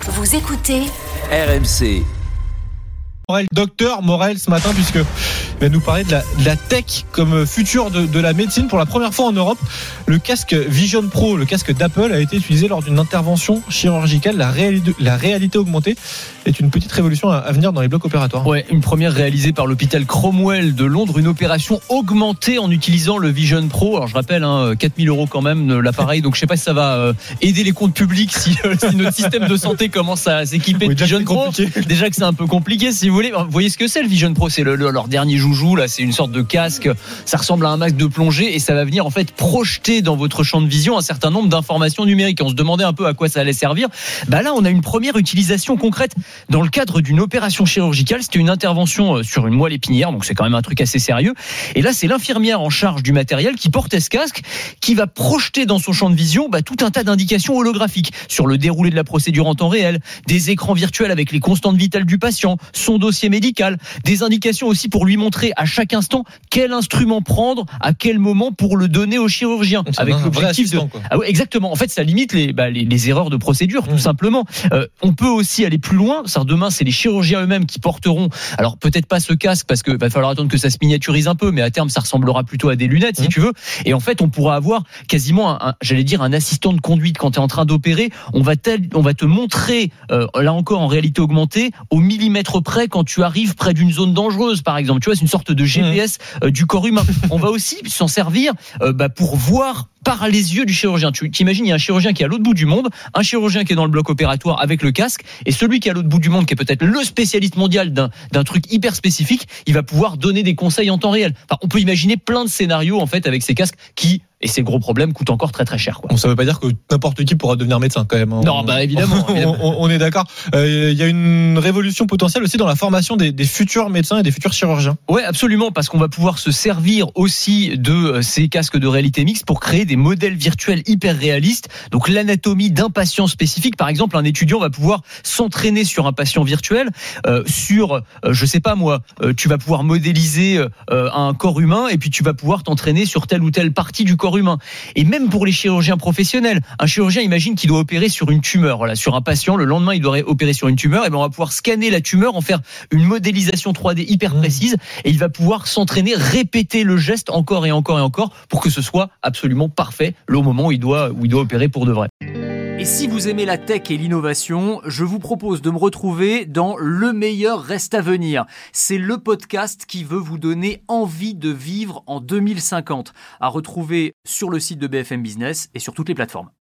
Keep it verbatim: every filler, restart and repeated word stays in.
Vous écoutez R M C. Morel, docteur Morel ce matin, puisque il va nous parler de la, de la tech comme futur de, de la médecine. Pour la première fois en Europe, le casque Vision Pro, le casque d'Apple, a été utilisé lors d'une intervention chirurgicale. La réalité, la réalité augmentée est une petite révolution à, à venir dans les blocs opératoires. Ouais, une première réalisée par l'hôpital Cromwell de Londres, une opération augmentée en utilisant le Vision Pro. Alors je rappelle, hein, quatre mille euros quand même l'appareil, donc je sais pas si ça va euh, aider les comptes publics si, euh, si notre système de santé commence à s'équiper Oui, de Vision Pro. Déjà que c'est un peu compliqué, si vous voulez. Vous voyez ce que c'est le Vision Pro, c'est le, le, leur dernier joujou là, c'est une sorte de casque, ça ressemble à un masque de plongée et ça va venir en fait projeter dans votre champ de vision un certain nombre d'informations numériques. On se demandait un peu à quoi ça allait servir. Bah là, on a une première utilisation concrète dans le cadre d'une opération chirurgicale. C'était une intervention sur une moelle épinière, donc c'est quand même un truc assez sérieux. Et là, c'est l'infirmière en charge du matériel qui portait ce casque, qui va projeter dans son champ de vision bah, tout un tas d'indications holographiques sur le déroulé de la procédure en temps réel, des écrans virtuels avec les constantes vitales du patient, son dossier médical, des indications aussi pour lui montrer à chaque instant quel instrument prendre, à quel moment pour le donner au chirurgien. C'est avec un l'objectif de... Ah ouais, exactement. En fait, ça limite les, bah, les, les erreurs de procédure, tout mmh. simplement. Euh, on peut aussi aller plus loin. Ça, demain, c'est les chirurgiens eux-mêmes qui porteront. Alors peut-être pas ce casque parce que va falloir attendre que ça se miniaturise un peu, mais à terme, ça ressemblera plutôt à des lunettes, mmh. si tu veux. Et en fait, on pourra avoir quasiment, un, un, j'allais dire, un assistant de conduite quand tu es en train d'opérer. On va, tel, on va te montrer, euh, là encore en réalité augmentée, au millimètre près quand tu arrives près d'une zone dangereuse, par exemple. Tu vois, c'est une sorte de G P S euh, du corps humain. On va aussi s'en servir euh, bah, pour voir par les yeux du chirurgien. Tu t'imagines, il y a un chirurgien qui est à l'autre bout du monde, un chirurgien qui est dans le bloc opératoire avec le casque, et celui qui est à l'autre bout du monde, qui est peut-être le spécialiste mondial d'un, d'un truc hyper spécifique, il va pouvoir donner des conseils en temps réel. Enfin, on peut imaginer plein de scénarios en fait avec ces casques qui, et ces gros problèmes, coûtent encore très très cher. Quoi. Bon, ça ne veut pas dire que n'importe qui pourra devenir médecin quand même. Hein. Non, bah évidemment. évidemment. on, on est d'accord. Il euh, y a une révolution potentielle aussi dans la formation des, des futurs médecins et des futurs chirurgiens. Ouais, absolument, parce qu'on va pouvoir se servir aussi de ces casques de réalité mixte pour créer des modèles virtuels hyper réalistes. Donc l'anatomie d'un patient spécifique, par exemple, un étudiant va pouvoir s'entraîner sur un patient virtuel, euh, sur, euh, je sais pas moi, euh, tu vas pouvoir modéliser euh, un corps humain et puis tu vas pouvoir t'entraîner sur telle ou telle partie du corps humain. Et même pour les chirurgiens professionnels, un chirurgien imagine qu'il doit opérer sur une tumeur, voilà, sur un patient, le lendemain il doit opérer sur une tumeur, et ben on va pouvoir scanner la tumeur, en faire une modélisation trois D hyper précise, et il va pouvoir s'entraîner, répéter le geste encore et encore et encore pour que ce soit absolument parfait le moment où il doit, où il doit opérer pour de vrai. Et si vous aimez la tech et l'innovation, je vous propose de me retrouver dans Le meilleur reste à venir. C'est le podcast qui veut vous donner envie de vivre en deux mille cinquante, à retrouver sur le site de B F M Business et sur toutes les plateformes.